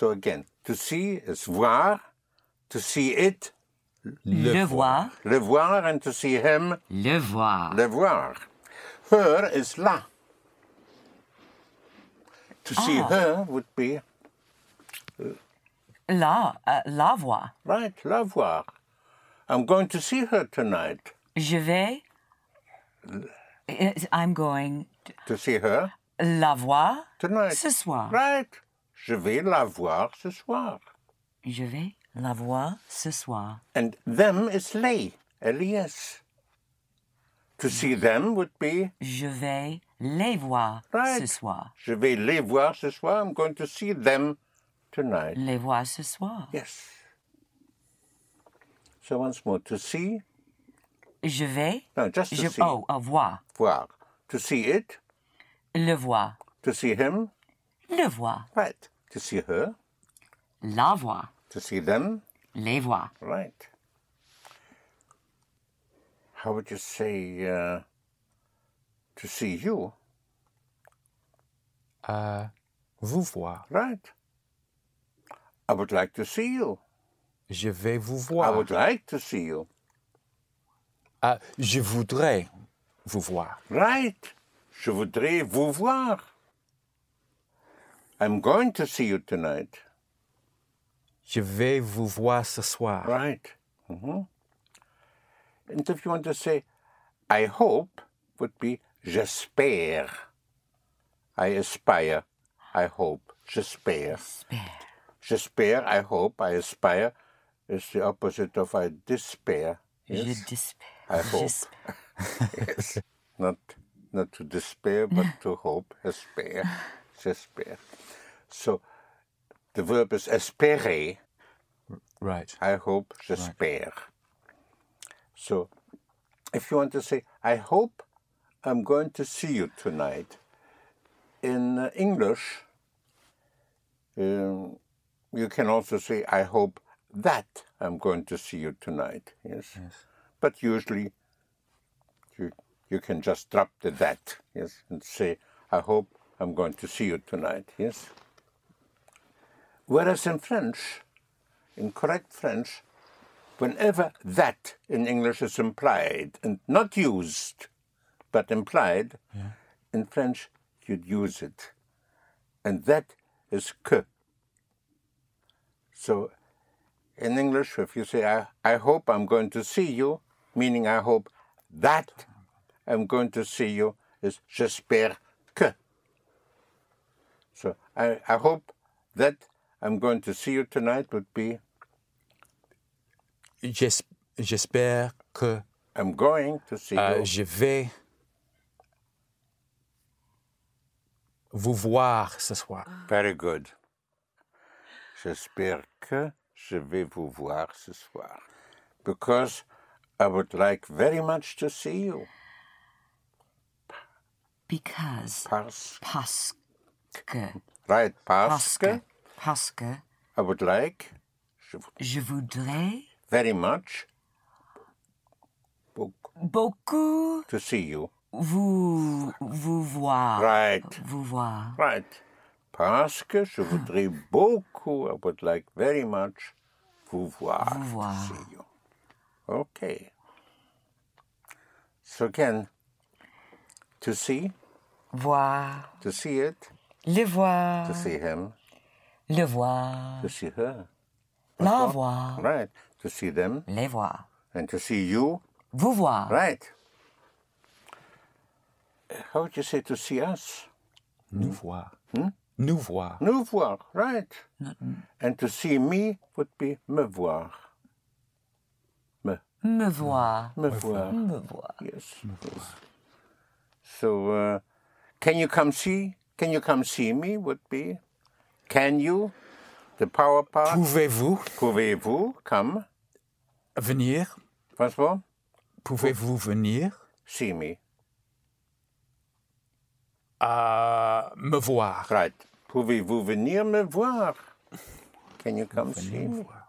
So again, to see is voir, to see it, Le voir. le voir, and to see him, Le voir. le voir. Her is la. To see her would be, La voir. right, la voir. I'm going to see her tonight. Je vais. I'm going To see her la voir tonight. ce soir. Right. Je vais la voir ce soir. Je vais la voir ce soir. And them is les, L-E-S. To see them would be, Je vais les voir right. ce soir. Je vais les voir ce soir. I'm going to see them tonight. Les voir ce soir. Yes. So once more, to see, Je vais. no, just to see, Voir. voir. To see it, Le voir. to see him, Le voir. right. To see her, La voir. to see them, Les voir. right. How would you say to see you, Vous voir. right? I would like to see you. Je vais vous I voir. would like to see you. Je voudrais vous voir. Right. Je voudrais vous voir. I'm going to see you tonight. Je vais vous voir ce soir. Right. And if you want to say, I hope, would be j'espère. I aspire. I hope. J'espère. J'espère, I hope, I aspire is the opposite of I despair. Yes? Je despair. I hope. Yes. Not to despair, but to hope. Espère. J'espère. So the verb is espérer. Right. I hope, j'espère. So if you want to say, I hope I'm going to see you tonight, in English, you can also say, I hope that I'm going to see you tonight. Yes. But usually you can just drop the that, yes, and say, I hope I'm going to see you tonight. Yes. Whereas in French, in correct French, whenever that in English is implied and not used, but implied, in French you'd use it. And that is que. So in English, if you say, I hope I'm going to see you, meaning I hope that I'm going to see you, is j'espère que. So I hope that I'm going to see you tonight would be J'espère que I'm going to see you. je vais vous voir ce soir. Very good. J'espère que je vais vous voir ce soir. Because I would like very much to see you. Because. Parce que. right, parce que Parce que. I would like Je voudrais. very much Beaucoup. to see you. Vous voir. Right. Vous voir. Right. Parce que je voudrais beaucoup, I would like very much vous voir. Vous voir. To see you. Okay. So again, to see, Voir. to see it, Le voir. to see him, Le voir. to see her. La voir. Right. To see them, Les voir. and to see you. Vous voir. Right. How would you say to see us? Nous voir. Nous voir. Nous voir, right. And to see me would be me voir. Me voir. Me voir. Me voir. Yes. So, can you come see? Can you come see me would be, can you? The power part. Pouvez-vous Pouvez-vous come? venir? Francois? Pouvez-vous venir See me. me voir? Right. Pouvez-vous venir me voir? Can you come see me?